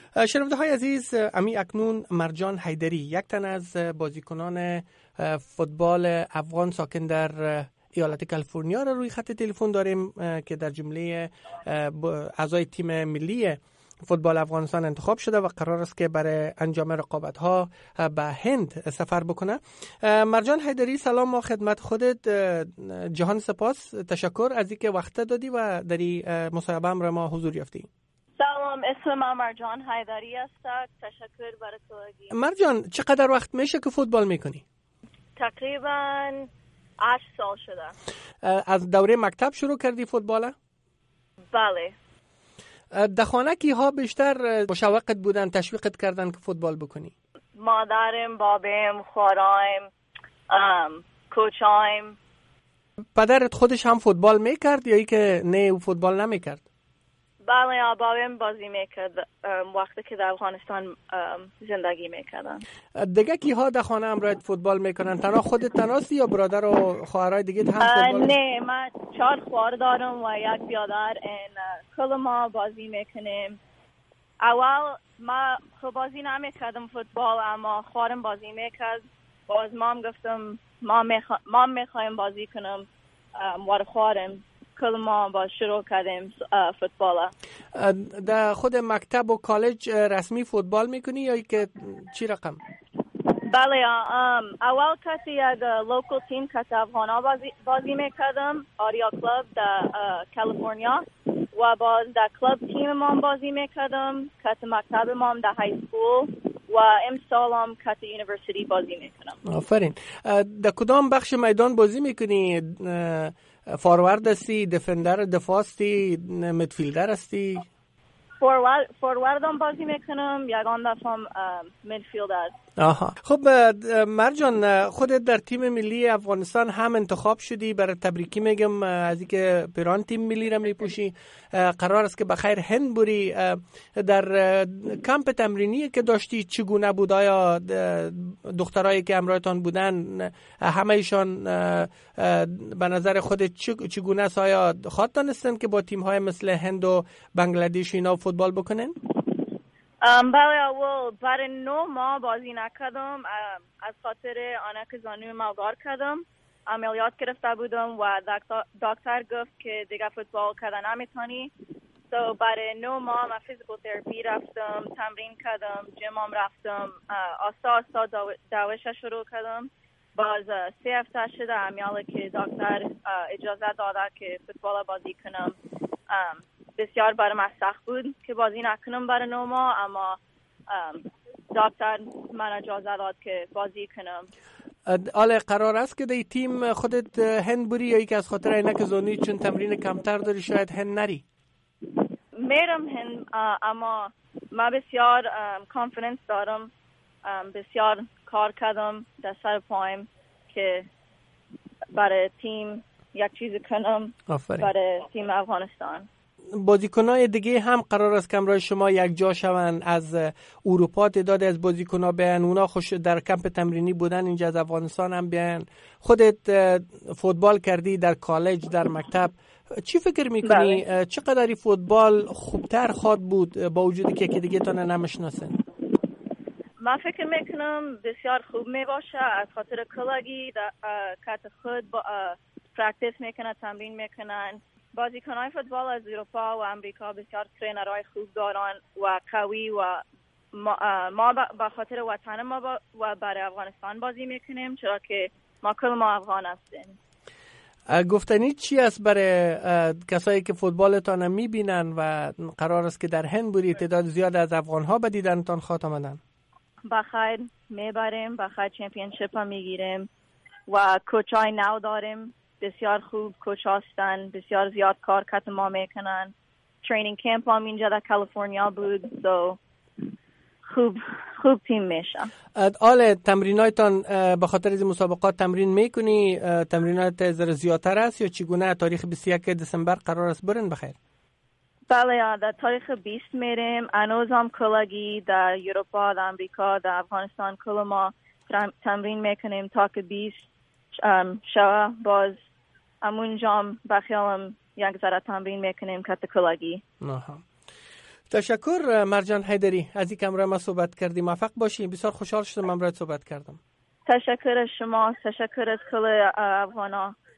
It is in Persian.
شنونده های عزیز، امی اکنون مرجان حیدری، یک تن از بازیکنان فوتبال افغان ساکن در ایالت کالیفرنیا را روی خط تلفن داریم که در جمله اعضای تیم ملی فوتبال افغانستان انتخاب شده و قرار است که برای انجام رقابت‌ها به هند سفر بکنه. مرجان حیدری، سلام ما خدمت خودت. جهان سپاس، تشکر از اینکه وقت دادی و در این مصاحبه را ما حضور یافتی. سلام، اسمم مرجان حیدری است. تشکر برای توجیه. مرجان، چقدر وقت میشه که فوتبال میکنی؟ تقریبا 8 سال شده. از دوره مکتب شروع کردی فوتبال؟ بله. در خانه کیها بیشتر مشوقت بودن، تشویقت کردن که فوتبال بکنی؟ مادرم، بابم، خواهرام، کوچایم. پدرت خودش هم فوتبال میکرد یا ای که نه او فوتبال نمیکرد؟ بله، بابم بازی میکرد وقتی که در افغانستان زندگی میکردن. دیگه کیها در خانه همراهت فوتبال میکنن؟ تنها خودت تنهایی یا برادر و خواهرای دیگه هم فوتبال؟ نه، من 4 خواهر دارم و 1 برادر. کل ما بازی میکنیم. اول ما خوب بازی نمیکردم فوتبال، اما خواهرم بازی میکرد. باز مام گفتم ما میخوایم بازی کنم و خواهرم کل ما باز شروع کردیم فوتبال. در خود مکتب و کالج رسمی فوتبال میکنی یا که چی رقم؟ بله، اول کسی یک لوکل تیم که افغانا بازی میکردم، آریا کلاب در کالیفرنیا، و باز در کلاب تیم ما بازی میکردم که مکتب ما در های سکول، و امسال هم که یونیورسیتی بازی میکنم. آفرین. در کدام بخش میدان بازی میکنی؟ فوروارد هستی، دفاع هستی، مدفیلدر هستی؟ فورواردم بازی میکنم، یگان دفعه مدفیلدر. آها. خب مرجان، خودت در تیم ملی افغانستان هم انتخاب شدی، برای تبریکی میگم از اینکه پیران تیم ملی را میپوشی. قرار است که بخیر هند بری. در کمپ تمرینی که داشتی چگونه بود؟ آیا دخترایی که همراهتان بودن همه ایشان به نظر خودت چگونه است؟ آیا خواهد دانستن که با تیم های مثل هند و بنگلادش اینا فوتبال بکنن؟ بله، اول برای 9 ماه بازی نکردم از خاطر آنها که زانویم اوگار کردم. عملیات گرفته بودم و دکتر گفت که دیگه فوتبال کردن نمیتونی. So برای 9 ماه من فیزیکال تراپی رفتم، تمرین کردم، جیمم رفتم، آستا دوش شروع کردم. باز 3 هفته شده عملیات که دکتر اجازه داده که فوتبال بازی کنم. بسیار برای من سخت بود که بازی نکنم برای 9 ماه، اما دکتر من اجازه داد که بازی کنم. آله قرار است که در تیم خودت هند بری یا ای که از خاطر اینه که زونی چون تمرین کمتر داری شاید هند نری؟ میرم هند، اما من بسیار کانفیدنس دارم، بسیار کار کردم در سر پایم که برای تیم یک چیز کنم. آفرین. برای تیم افغانستان. بازیکنای دیگه هم قرار است که همراه شما یک جا شوند از اروپا. تعداد از بازیکن‌ها بیان، اونا خوش در کمپ تمرینی بودن، اینجا از افغانستان هم بیان. خودت فوتبال کردی در کالج، در مکتب، چی فکر میکنی؟ بله. چقدر فوتبال خوبتر خواد بود با وجودی که دیگه تان نمیشناسن؟ من فکر میکنم بسیار خوب میباشه از خاطر کلاگی که خود پرکتیس میکنن، تمرین میکنن. بازیکنان فوتبال از اروپا و امریکا بسیار ترینرهای خوب دارن و قوی، و ما به خاطر وطن ما و برای افغانستان بازی میکنیم، چرا که ما کل ما افغان هستیم. گفتنی چی است برای کسایی که فوتبالتان میبینن و قرار است که در هند بری؟ تعداد زیاد از افغانها به دیدنتان خواهد آمدن. بخیر میبریم، بخیر چمپیونشیپ هم میگیریم و کوچای نو داریم. بسیار خوب کوچ هستن، بسیار زیاد کار کت ما میکنن. ترینینگ کمپ هم اینجا در کالیفرنیا بود، so خوب تیم میشه. آله تمرینایتان به خاطر از مسابقات تمرین میکنی؟ تمرینات زیادتر است یا چگونه؟ تاریخ 21 دسامبر قرار است برن بخیر؟ بله، در تاریخ 20 میریم. انوز هم کلگی در اروپا، در امریکا، در افغانستان کل ما تمرین میکنیم تا که 20 شوه. باز امونجا بخیالم یک ذره تمرین میکنیم که کلگی. تشکر مرجان حیدری از اینکه امروز ما صحبت کردیم. موفق باشی. بسیار خوشحال شدم امروز صحبت کردم. تشکر از شما، تشکر از کل افغانا